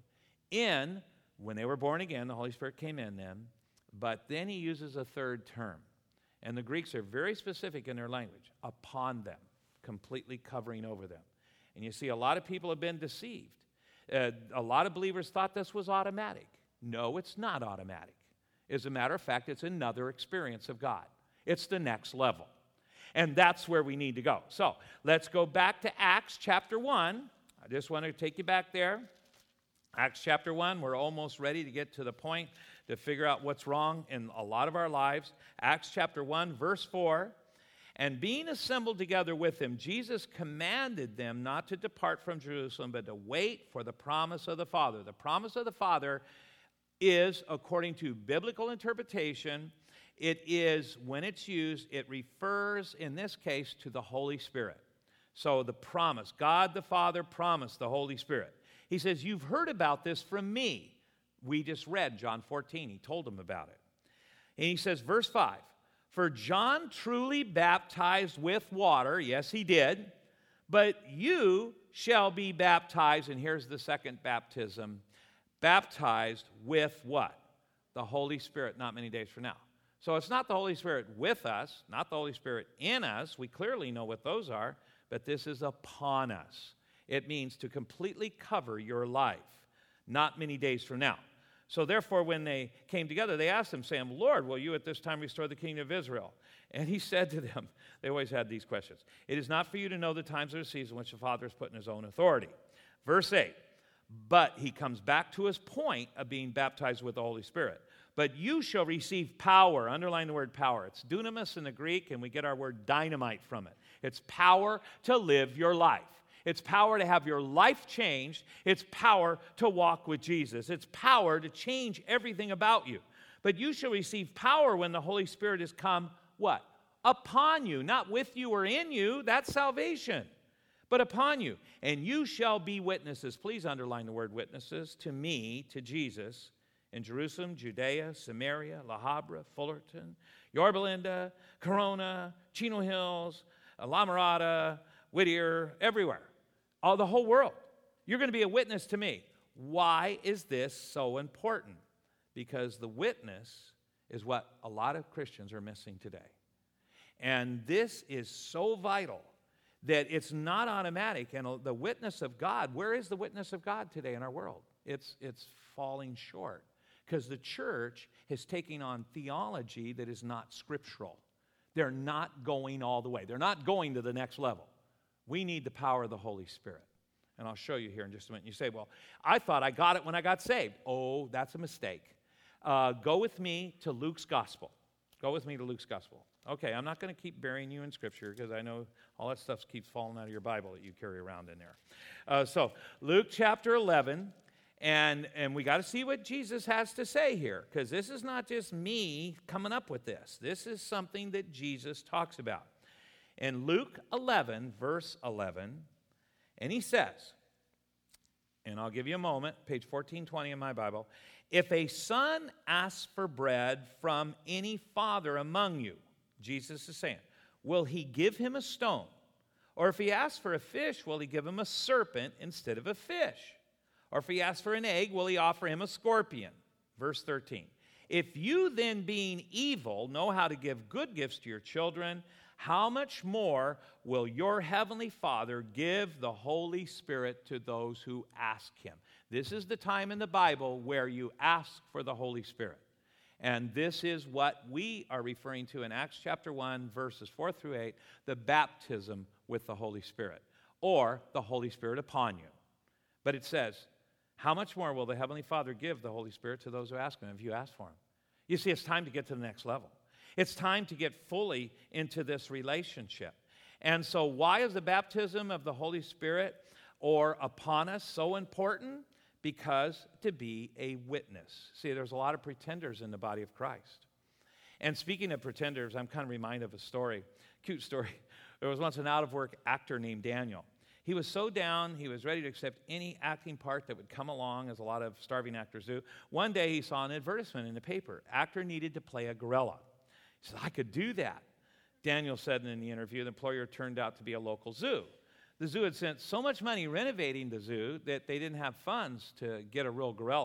In, when they were born again, the Holy Spirit came in them, but then he uses a third term. And the Greeks are very specific in their language, upon them, completely covering over them. And you see, a lot of people have been deceived. Uh, a lot of believers thought this was automatic. No, it's not automatic. As a matter of fact, it's another experience of God. It's the next level. And that's where we need to go. So let's go back to Acts chapter one. I just want to take you back there. Acts chapter one, we're almost ready to get to the point to figure out what's wrong in a lot of our lives. Acts chapter one, verse four. And being assembled together with him, Jesus commanded them not to depart from Jerusalem, but to wait for the promise of the Father. The promise of the Father is, according to biblical interpretation, it is, when it's used, it refers, in this case, to the Holy Spirit. So the promise, God the Father promised the Holy Spirit. He says, you've heard about this from me. We just read John fourteen. He told them about it. And he says, verse five, for John truly baptized with water. Yes, he did. But you shall be baptized, and here's the second baptism, baptized with what? The Holy Spirit, not many days from now. So it's not the Holy Spirit with us, not the Holy Spirit in us. We clearly know what those are, but this is upon us. It means to completely cover your life, not many days from now. So therefore, when they came together, they asked him, saying, Lord, will you at this time restore the kingdom of Israel? And he said to them, they always had these questions, it is not for you to know the times or the season which the Father has put in his own authority. Verse eight, but he comes back to his point of being baptized with the Holy Spirit. But you shall receive power. Underline the word power. It's dunamis in the Greek, and we get our word dynamite from it. It's power to live your life. It's power to have your life changed. It's power to walk with Jesus. It's power to change everything about you. But you shall receive power when the Holy Spirit has come, what? Upon you, not with you or in you. That's salvation. But upon you. And you shall be witnesses. Please underline the word witnesses. To me, to Jesus, in Jerusalem, Judea, Samaria, La Habra, Fullerton, Yorba Linda, Corona, Chino Hills, La Mirada, Whittier, everywhere. All the whole world. You're going to be a witness to me. Why is this so important? Because the witness is what a lot of Christians are missing today. And this is so vital that it's not automatic. And the witness of God, where is the witness of God today in our world? It's, it's falling short. Because the church is taking on theology that is not scriptural. They're not going all the way. They're not going to the next level. We need the power of the Holy Spirit. And I'll show you here in just a minute. You say, well, I thought I got it when I got saved. Oh, that's a mistake. Uh, go with me to Luke's Gospel. Go with me to Luke's Gospel. Okay, I'm not going to keep burying you in Scripture because I know all that stuff keeps falling out of your Bible that you carry around in there. Uh, so, Luke chapter eleven, and, and we got to see what Jesus has to say here, because this is not just me coming up with this. This is something that Jesus talks about. In Luke eleven, verse eleven, and he says, and I'll give you a moment, page fourteen twenty in my Bible, if a son asks for bread from any father among you, Jesus is saying, will he give him a stone? Or if he asks for a fish, will he give him a serpent instead of a fish? Or if he asks for an egg, will he offer him a scorpion? Verse thirteen, If you then, being evil, know how to give good gifts to your children, how much more will your heavenly Father give the Holy Spirit to those who ask him? This is the time in the Bible where you ask for the Holy Spirit. And this is what we are referring to in Acts chapter one, verses four through eight, the baptism with the Holy Spirit, or the Holy Spirit upon you. But it says, how much more will the Heavenly Father give the Holy Spirit to those who ask him, if you ask for him? You see, it's time to get to the next level. It's time to get fully into this relationship. And so why is the baptism of the Holy Spirit or upon us so important? Because to be a witness. See, there's a lot of pretenders in the body of Christ. And speaking of pretenders, I'm kind of reminded of a story, cute story. There was once an out-of-work actor named Daniel. He was so down, he was ready to accept any acting part that would come along, as a lot of starving actors do. One day he saw an advertisement in the paper. Actor needed to play a gorilla. He said, I could do that. Daniel said in the interview, the employer turned out to be a local zoo. The zoo had spent so much money renovating the zoo that they didn't have funds to get a real gorilla.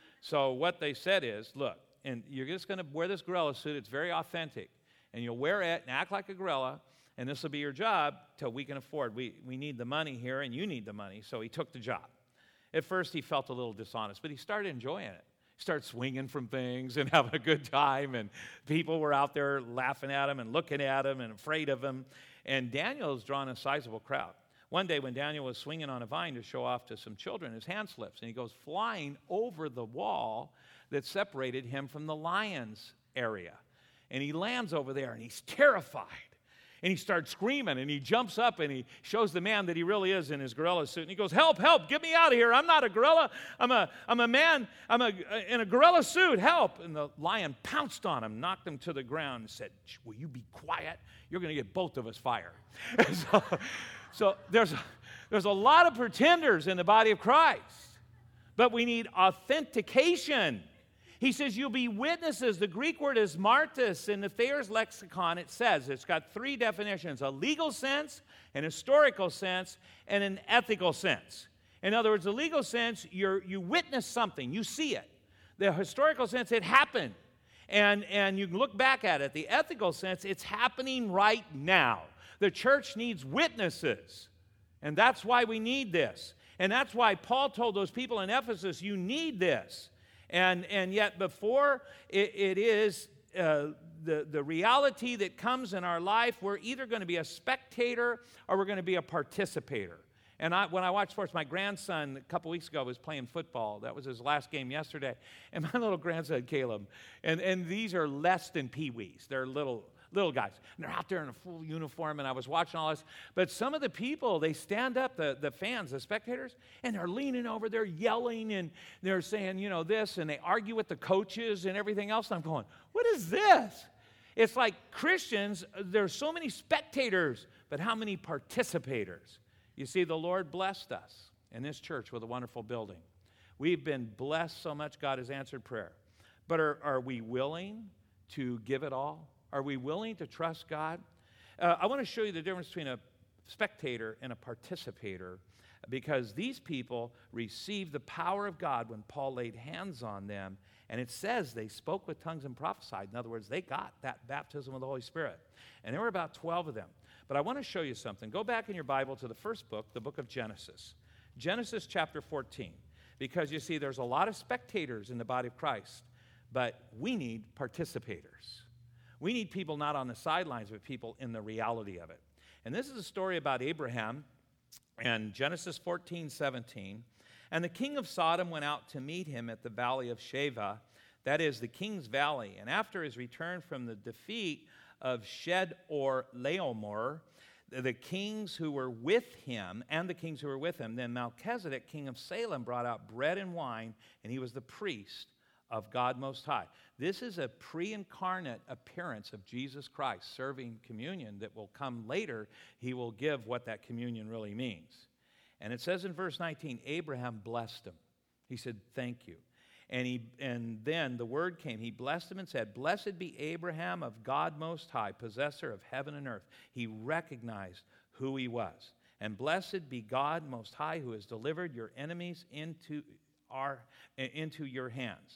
So what they said is, look, and you're just going to wear this gorilla suit. It's very authentic. And you'll wear it and act like a gorilla, and this will be your job till we can afford. We, we need the money here, and you need the money. So he took the job. At first, he felt a little dishonest, but he started enjoying it. Start swinging from things and having a good time, and people were out there laughing at him and looking at him and afraid of him. And Daniel's drawn a sizable crowd. One day when Daniel was swinging on a vine to show off to some children, his hand slips and he goes flying over the wall that separated him from the lion's area. And he lands over there and he's terrified. And he starts screaming, and he jumps up, and he shows the man that he really is in his gorilla suit. And he goes, help, help, get me out of here. I'm not a gorilla. I'm a, I'm a man. I'm a, in a gorilla suit. Help. And the lion pounced on him, knocked him to the ground, and said, will you be quiet? You're going to get both of us fired. so so there's, there's a lot of pretenders in the body of Christ, but we need authentication. He says, you'll be witnesses. The Greek word is martis. In the Thayer's lexicon, it says, it's got three definitions: a legal sense, an historical sense, and an ethical sense. In other words, the legal sense, you're, you witness something, you see it. The historical sense, it happened, and, and you can look back at it. The ethical sense, it's happening right now. The church needs witnesses, and that's why we need this. And that's why Paul told those people in Ephesus, you need this. And, and yet before it, it is uh, the, the reality that comes in our life, we're either going to be a spectator or we're going to be a participator. And I, when I watch sports, my grandson a couple weeks ago was playing football. That was his last game yesterday. And my little grandson, Caleb, and, and these are less than peewees. They're little little guys. And they're out there in a full uniform, and I was watching all this. But some of the people, they stand up, the, the fans, the spectators, and they're leaning over, they're yelling, and they're saying, you know, this, and they argue with the coaches and everything else. And I'm going, what is this? It's like Christians, there's so many spectators, but how many participators? You see, the Lord blessed us in this church with a wonderful building. We've been blessed so much, God has answered prayer. But are, are we willing to give it all? Are we willing to trust God? Uh, I want to show you the difference between a spectator and a participator, because these people received the power of God when Paul laid hands on them, and it says they spoke with tongues and prophesied. In other words, they got that baptism of the Holy Spirit. And there were about twelve of them. But I want to show you something. Go back in your Bible to the first book, the book of Genesis. Genesis chapter fourteen. Because you see, there's a lot of spectators in the body of Christ, but we need participators. We need people not on the sidelines, but people in the reality of it. And this is a story about Abraham and Genesis fourteen seventeen. And the king of Sodom went out to meet him at the valley of Sheva, that is the king's valley. And after his return from the defeat of Shed or Laomor, the kings who were with him, and the kings who were with him, then Melchizedek, king of Salem, brought out bread and wine, and he was the priest of God Most High. This is a pre-incarnate appearance of Jesus Christ serving communion that will come later. He will give what that communion really means. And it says in verse nineteen, Abraham blessed him. He said, thank you. And he and then the word came. He blessed him and said, blessed be Abraham of God Most High, possessor of heaven and earth. He recognized who he was. And blessed be God Most High, who has delivered your enemies into our into your hands.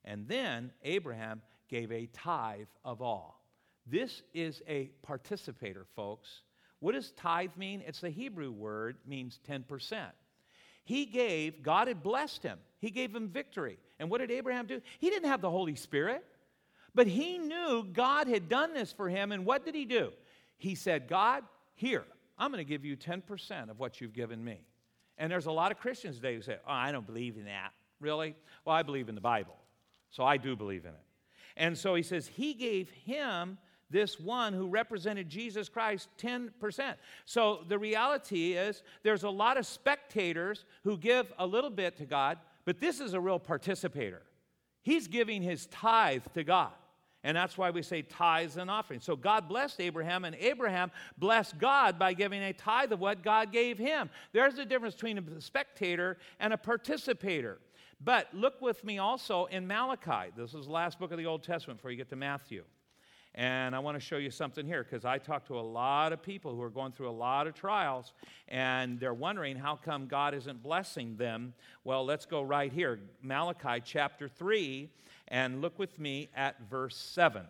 And then Abraham gave a tithe of all. This is a participator, folks. What does tithe mean? It's the Hebrew word, means ten percent. He gave, God had blessed him. He gave him victory. And what did Abraham do? He didn't have the Holy Spirit, but he knew God had done this for him. And what did he do? He said, God, here, I'm going to give you ten percent of what you've given me. And there's a lot of Christians today who say, oh, I don't believe in that. Really? Well, I believe in the Bible. So I do believe in it. And so he says he gave him, this one who represented Jesus Christ, ten percent. So the reality is there's a lot of spectators who give a little bit to God, but this is a real participator. He's giving his tithe to God. And that's why we say tithes and offerings. So God blessed Abraham, and Abraham blessed God by giving a tithe of what God gave him. There's a difference between a spectator and a participator. But look with me also in Malachi. This is the last book of the Old Testament before you get to Matthew. And I want to show you something here because I talk to a lot of people who are going through a lot of trials, and they're wondering how come God isn't blessing them. Well, let's go right here. Malachi chapter three, and look with me at verse seven.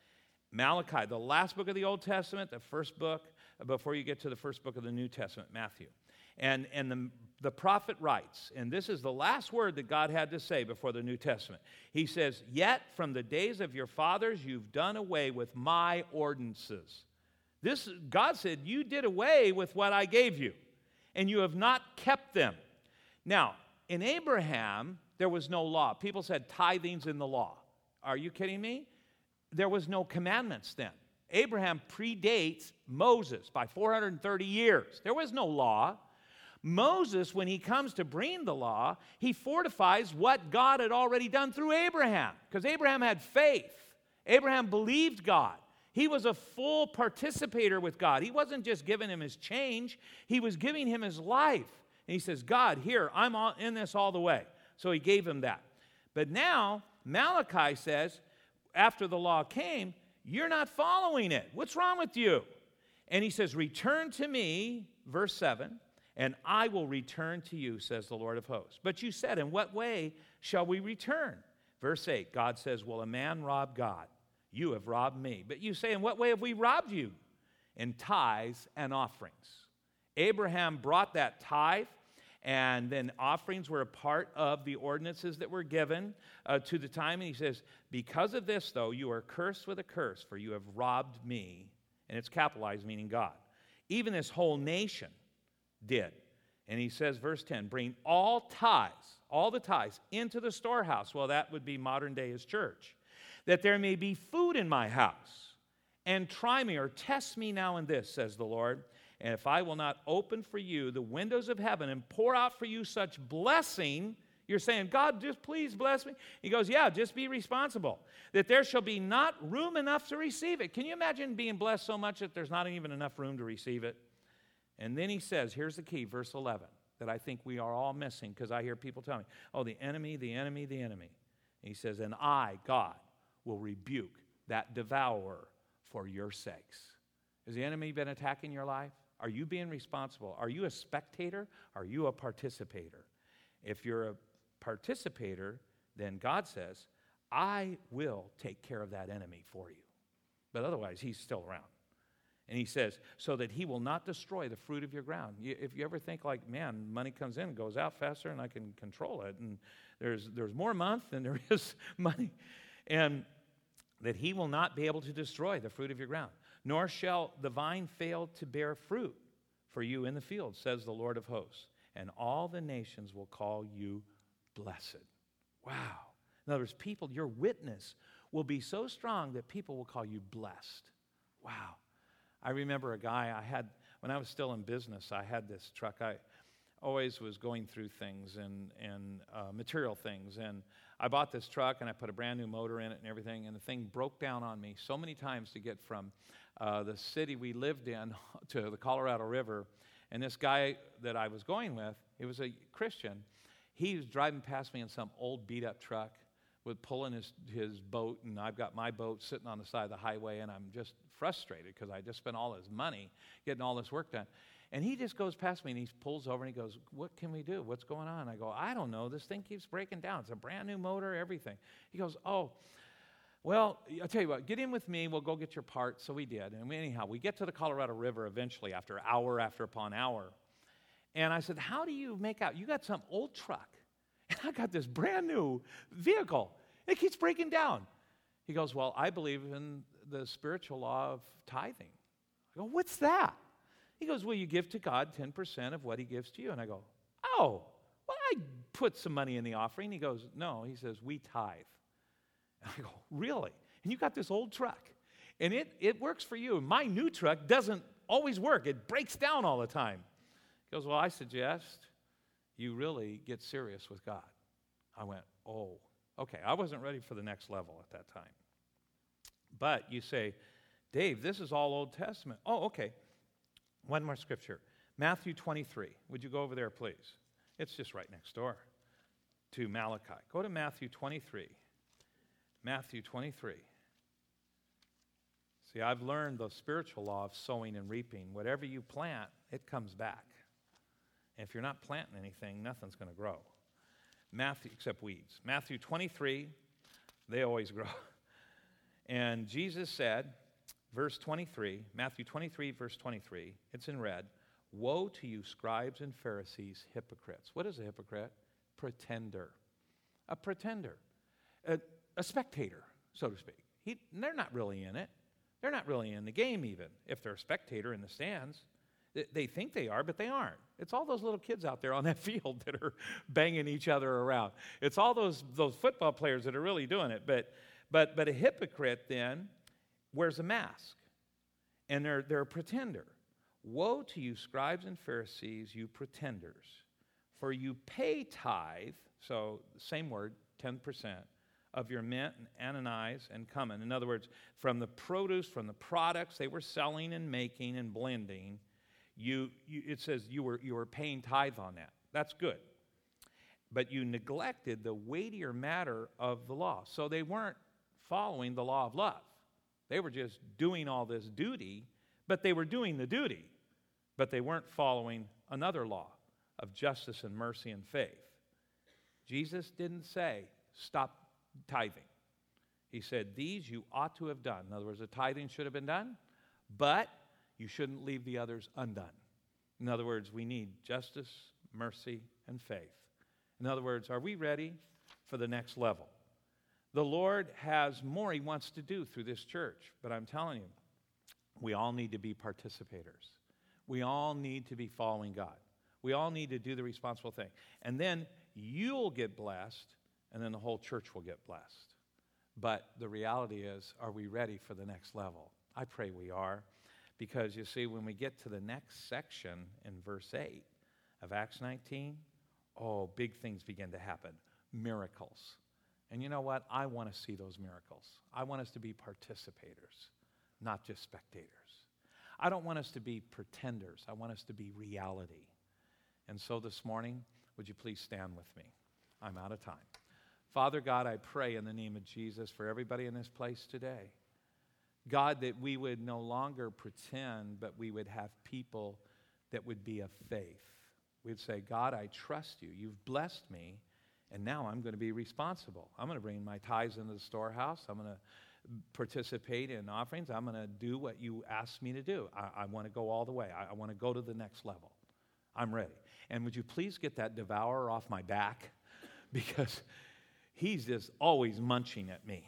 Malachi, the last book of the Old Testament, the first book, before you get to the first book of the New Testament, Matthew. And, and the, the prophet writes, and this is the last word that God had to say before the New Testament. He says, yet from the days of your fathers you've done away with my ordinances. This, God said, you did away with what I gave you, and you have not kept them. Now, in Abraham, there was no law. People said tithing's in the law. Are you kidding me? There was no commandments then. Abraham predates Moses by four hundred thirty years. There was no law. Moses, when he comes to bring the law, he fortifies what God had already done through Abraham, because Abraham had faith. Abraham believed God. He was a full participator with God. He wasn't just giving him his change. He was giving him his life. And he says, God, here, I'm all in this all the way. So he gave him that. But now, Malachi says, after the law came, you're not following it. What's wrong with you? And he says, return to me, verse seven, and I will return to you, says the Lord of hosts. But you said, in what way shall we return? Verse eight, God says, will a man rob God? You have robbed me. But you say, in what way have we robbed you? In tithes and offerings. Abraham brought that tithe, and then offerings were a part of the ordinances that were given uh, to the time. And he says, because of this, though, you are cursed with a curse, for you have robbed me. And it's capitalized, meaning God. Even this whole nation did. And he says, verse ten, bring all tithes, all the tithes, into the storehouse. Well, that would be modern day as church. That there may be food in my house. And try me, or test me now in this, says the Lord. And if I will not open for you the windows of heaven and pour out for you such blessing, you're saying, God, just please bless me. He goes, yeah, just be responsible. That there shall be not room enough to receive it. Can you imagine being blessed so much that there's not even enough room to receive it? And then he says, here's the key, verse eleven, that I think we are all missing, because I hear people tell me, oh, the enemy, the enemy, the enemy. And he says, and I, God, will rebuke that devourer for your sakes. Has the enemy been attacking your life? Are you being responsible? Are you a spectator? Are you a participator? If you're a participator, then God says, I will take care of that enemy for you. But otherwise, he's still around. And he says, so that he will not destroy the fruit of your ground. You, if you ever think like, man, money comes in and goes out faster and I can control it, and there's, there's more month than there is money, and that he will not be able to destroy the fruit of your ground, nor shall the vine fail to bear fruit for you in the field, says the Lord of hosts. And all the nations will call you blessed. Wow. In other words, people, your witness will be so strong that people will call you blessed. Wow. I remember a guy I had, when I was still in business, I had this truck. I always was going through things and, and uh, material things. And I bought this truck, and I put a brand new motor in it and everything, and the thing broke down on me so many times to get from uh, the city we lived in to the Colorado River. And this guy that I was going with, he was a Christian. He was driving past me in some old beat-up truck with pulling his, his boat, and I've got my boat sitting on the side of the highway, and I'm just frustrated because I just spent all this money getting all this work done. And he just goes past me, and he pulls over, and he goes, what can we do? What's going on? I go, I don't know. This thing keeps breaking down. It's a brand new motor, everything. He goes, oh, well, I'll tell you what, get in with me. We'll go get your parts. So we did. And we, anyhow, we get to the Colorado River eventually after hour after upon hour. And I said, how do you make out? You got some old truck, and I got this brand new vehicle. It keeps breaking down. He goes, well, I believe in the spiritual law of tithing. I go, what's that? He goes, well, you give to God ten percent of what he gives to you. And I go, oh, well, I put some money in the offering. He goes, no. He says, we tithe. And I go, really? And you got this old truck, and it, it works for you. My new truck doesn't always work. It breaks down all the time. He goes, well, I suggest you really get serious with God. I went, oh, okay. I wasn't ready for the next level at that time. But you say, Dave, this is all Old Testament. Oh, okay. One more scripture. Matthew twenty-three. Would you go over there, please? It's just right next door to Malachi. Go to Matthew twenty-three. Matthew twenty-three. See, I've learned the spiritual law of sowing and reaping. Whatever you plant, it comes back. And if you're not planting anything, nothing's going to grow. Matthew, except weeds. Matthew twenty-three, they always grow. And Jesus said, verse twenty-three, Matthew twenty-three, verse twenty-three, it's in red, woe to you scribes and Pharisees, hypocrites. What is a hypocrite? Pretender. A pretender. A, a spectator, so to speak. He, they're not really in it. They're not really in the game even, if they're a spectator in the stands. They, they think they are, but they aren't. It's all those little kids out there on that field that are banging each other around. It's all those, those football players that are really doing it. But, but, but a hypocrite then wears a mask, and they're, they're a pretender. Woe to you, scribes and Pharisees, you pretenders, for you pay tithe, so same word, ten percent, of your mint and anise and cumin. In other words, from the produce, from the products they were selling and making and blending, you, you it says you were, you were paying tithe on that. That's good. But you neglected the weightier matter of the law. So they weren't following the law of love. They were just doing all this duty, but they were doing the duty. But they weren't following another law of justice and mercy and faith. Jesus didn't say, stop tithing. He said, these you ought to have done. In other words, the tithing should have been done, but you shouldn't leave the others undone. In other words, we need justice, mercy, and faith. In other words, are we ready for the next level? The Lord has more he wants to do through this church, but I'm telling you, we all need to be participators. We all need to be following God. We all need to do the responsible thing. And then you'll get blessed, and then the whole church will get blessed. But the reality is, are we ready for the next level? I pray we are, because you see, when we get to the next section in verse eight of Acts nineteen, oh, big things begin to happen. Miracles. And you know what? I want to see those miracles. I want us to be participators, not just spectators. I don't want us to be pretenders. I want us to be reality. And so this morning, would you please stand with me? I'm out of time. Father God, I pray in the name of Jesus for everybody in this place today. God, that we would no longer pretend, but we would have people that would be of faith. We'd say, God, I trust you. You've blessed me, and now I'm going to be responsible. I'm going to bring my tithes into the storehouse. I'm going to participate in offerings. I'm going to do what you asked me to do. I, I want to go all the way. I, I want to go to the next level. I'm ready. And would you please get that devourer off my back? Because he's just always munching at me.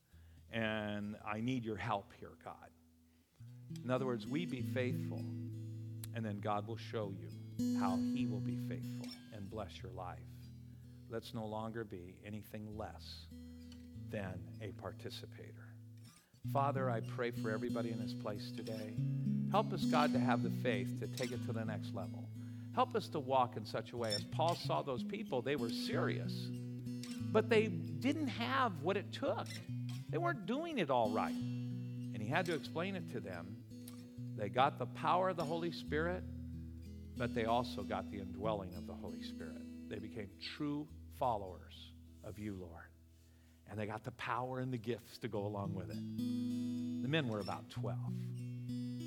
And I need your help here, God. In other words, we be faithful, and then God will show you how he will be faithful and bless your life. Let's no longer be anything less than a participator. Father, I pray for everybody in this place today. Help us, God, to have the faith to take it to the next level. Help us to walk in such a way. As Paul saw those people, they were serious, but they didn't have what it took. They weren't doing it all right. And he had to explain it to them. They got the power of the Holy Spirit, but they also got the indwelling of the Holy Spirit. They became true followers of you, Lord. And they got the power and the gifts to go along with it. The men were about twelve.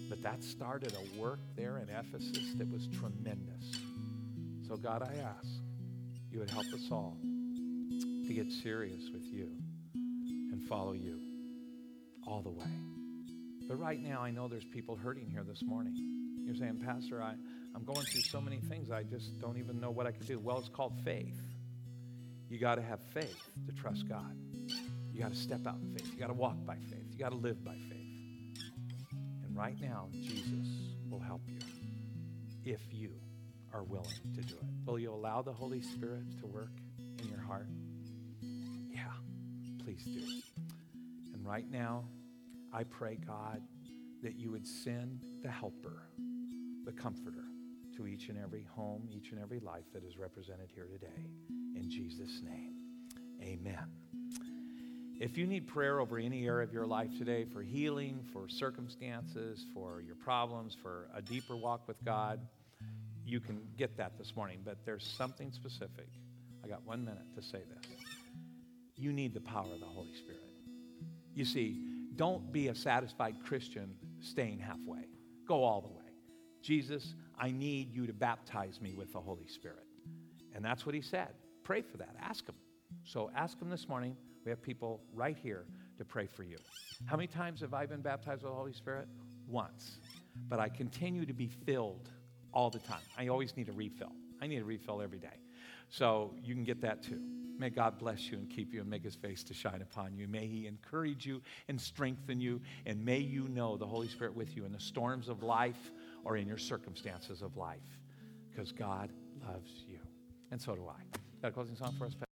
But that started a work there in Ephesus that was tremendous. So God, I ask you would help us all to get serious with you and follow you all the way. But right now, I know there's people hurting here this morning. You're saying, Pastor, I, I'm going through so many things, I just don't even know what I could do. Well, it's called faith. You got to have faith to trust God. You got to step out in faith. You got to walk by faith. You got to live by faith. And right now, Jesus will help you if you are willing to do it. Will you allow the Holy Spirit to work in your heart? Yeah, please do. And right now, I pray, God, that you would send the helper, the comforter, to each and every home, each and every life that is represented here today. In Jesus' name, amen. If you need prayer over any area of your life today for healing, for circumstances, for your problems, for a deeper walk with God, you can get that this morning. But there's something specific. I got one minute to say this. You need the power of the Holy Spirit. You see, don't be a satisfied Christian staying halfway. Go all the way. Jesus, I need you to baptize me with the Holy Spirit. And that's what he said. Pray for that. Ask him. So ask him this morning. We have people right here to pray for you. How many times have I been baptized with the Holy Spirit? Once. But I continue to be filled all the time. I always need a refill. I need a refill every day. So you can get that too. May God bless you and keep you and make his face to shine upon you. May he encourage you and strengthen you. And may you know the Holy Spirit with you in the storms of life or in your circumstances of life. Because God loves you. And so do I. Got a closing song for us?